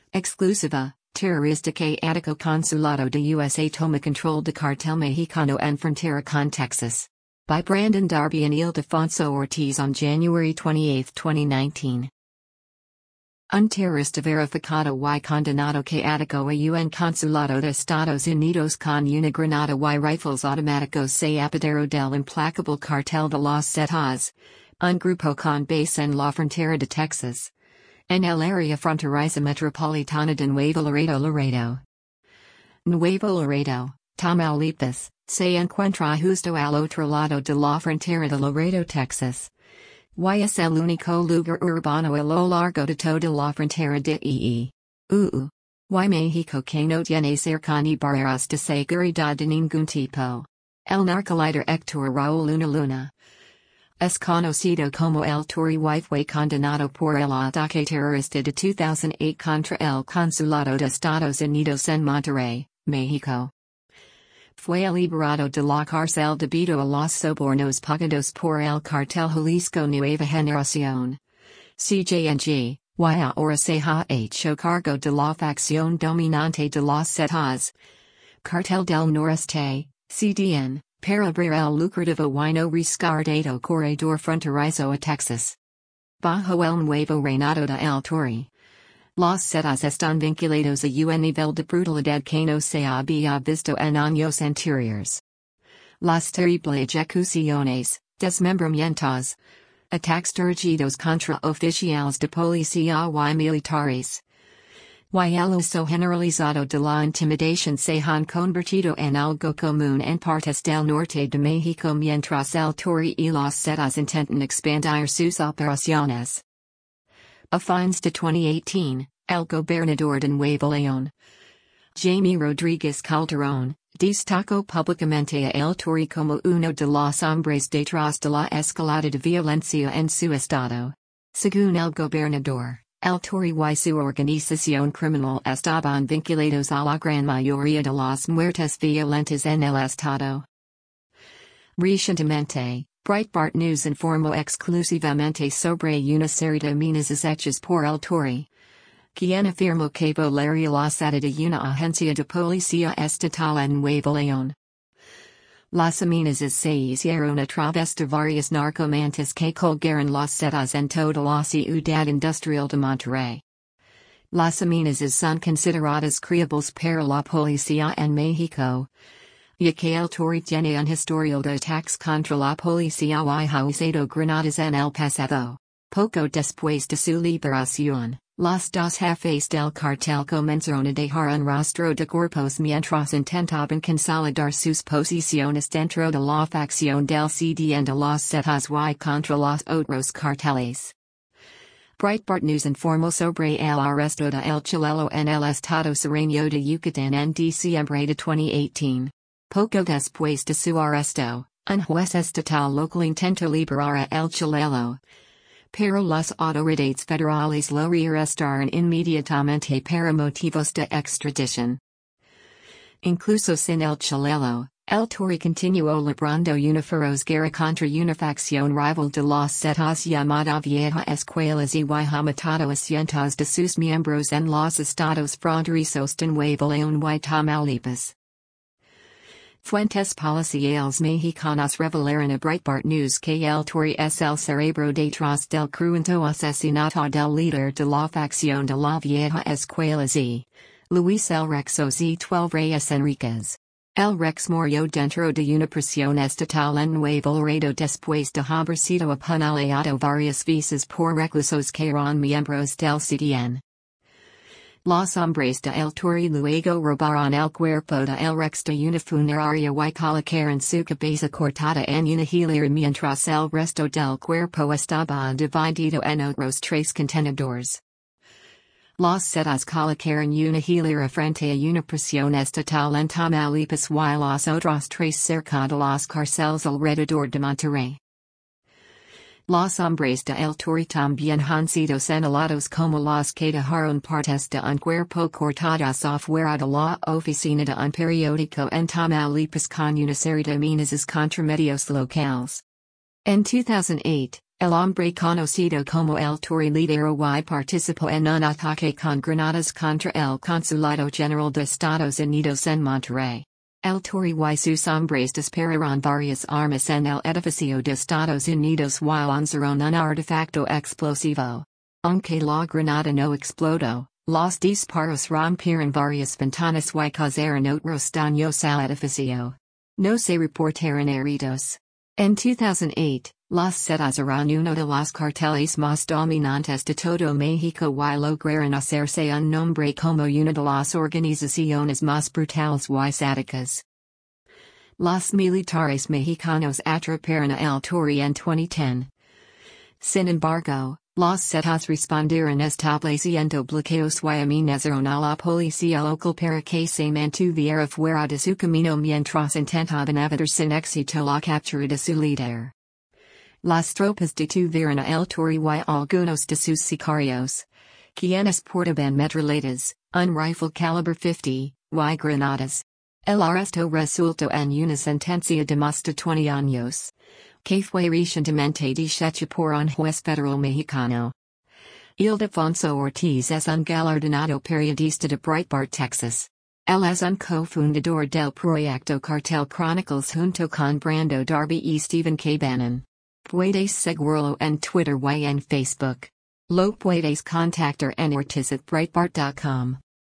Exclusiva, terrorista que atacó consulado de USA toma control de cartel mexicano en frontera con Texas. By Brandon Darby and Ildefonso Ortiz on January 28, 2019. Un terrorista verificado y condenado que atacó a UN Consulado de Estados Unidos con una granada y rifles automáticos se apoderó del implacable cartel de los Zetas, un grupo con base en la frontera de Texas. En el área fronteriza metropolitana de Nuevo Laredo. Nuevo Laredo, Tamaulipas, se encuentra justo al otro lado de la frontera de Laredo, Texas. Y es el único lugar urbano a lo largo de toda la frontera de E.U. Y México que no tiene cercanía barreras de seguridad de ningún tipo. El narcolíder Héctor Raúl Luna. Es conocido como el Tory y fue condenado por el ataque terrorista de 2008 contra el Consulado de Estados Unidos en Monterrey, México. Fue liberado de la cárcel debido a los sobornos pagados por el cartel Jalisco Nueva Generación. CJNG, y ahora se ha hecho cargo de la facción dominante de los Zetas. Cartel del Noreste, CDN, para abrir el lucrativo y no riscardado corredor fronterizo a Texas. Bajo el nuevo reinado de El Tory. Los Zetas están vinculados a un nivel de brutalidad que no se había visto en años anteriores. Las terribles ejecuciones, desmembramientos, ataques dirigidos contra oficiales de policía y militares. Y el uso generalizado de la intimidación se han convertido en algo común en partes del norte de México mientras el Tory y los Zetas intentan expandir sus operaciones. A fines de 2018, el gobernador de Nuevo León, Jaime Rodríguez Calderón, destacó públicamente a El Tory como uno de los hombres detrás de la escalada de violencia en su estado. Según el gobernador, El Tory y su organización criminal estaban vinculados a la gran mayoría de las muertes violentas en el estado. Recientemente, Breitbart News informó exclusivamente sobre una serie de amenazas hechas por El Tory, quien afirmó que volaría la sede de una agencia de policía estatal en Nuevo León. Las amenazas se hicieron a través de varias narcomantas que colgaron las setas en toda la ciudad industrial de Monterrey. Las amenazas son consideradas creíbles para la policía en México, ya que El Tory tiene un historial de ataques contra la policía y ha usado granadas en el pasado. Poco después de su liberación, los dos jefes del cartel comenzaron a dejar un rastro de cuerpos mientras intentaban consolidar sus posiciones dentro de la facción del CDN de los Zetas y contra los otros carteles. Breitbart News informó sobre el arresto de El Chalelo en el estado sureño de Yucatán en diciembre de 2018. Poco después de su arresto, un juez estatal local intentó liberar a El Chalelo. Pero las autoridades federales lo arrestaron inmediatamente para motivos de extradición. Incluso sin El Chalelo, El Tory continuó librando una feroz guerra contra una facción rival de los Zetas llamada Vieja Escuelas y ha matado a cientos de sus miembros en los estados fronterizos de Nuevo León y Tamaulipas. Fuentes policiales mexicanas revelaron a Breitbart News que El Tory es el cerebro detrás del cruento asesinato del líder de la facción de la Vieja Escuela Z, Luis El Rex Z12 Reyes Enriquez. El Rex murió dentro de una prisión estatal en Nuevo Laredo después de haber sido apuñalado varias veces por reclusos que eran miembros del CDN. Los hombres de El Tory luego robaron el cuerpo de El Rex de una funeraria y colocaron su cabeza cortada en una hilera mientras el resto del cuerpo estaba dividido en otros tres contenedores. Los Zetas colocaron una hilera frente a una prisión estatal en Tamaulipas y los otros tres cerca de las cárceles alrededor de Monterrey. Los hombres de El Tory también han sido señalados como los que dejaron partes de un cuerpo cortadas afuera de la oficina de un periódico en Tamaulipas con una serie de amenazas contra medios locales. En 2008, El hombre conocido como el Torrelidero y participó en un ataque con granadas contra el Consulado General de Estados Unidos en Monterrey. El Torre y sus hombres dispararon varias armas en el edificio de Estados Unidos y lanzaron un artefacto explosivo. Aunque la granada no explotó, los disparos rompieron varias ventanas y causaron otros daños al edificio. No se reportaron heridos. En 2008, los Zetas eran uno de los carteles más dominantes de todo México y lograron hacerse un nombre como una de las organizaciones más brutales y sádicas. Los militares mexicanos atraparon a El Torre en 2010. Sin embargo, los Zetas respondieron estableciendo bloqueos y amenazaron a la policía local para que se mantuviera fuera de su camino mientras intentaban evitar sin éxito la captura de su líder. Las tropas detuvieron a El Torre y algunos de sus sicarios, quienes portaban metralletas, un rifle calibre 50, y granadas. El arresto resultó en una sentencia de más de 20 años, que fue recientemente deshecha por un juez federal mexicano. Ildefonso Ortiz es un galardonado periodista de Breitbart, Texas. Él es un cofundador del proyecto Cartel Chronicles junto con Brando Darby y Stephen K. Bannon. Puedes seguirlo en Twitter y en Facebook. Lo puedes contactar en ortiz@breitbart.com.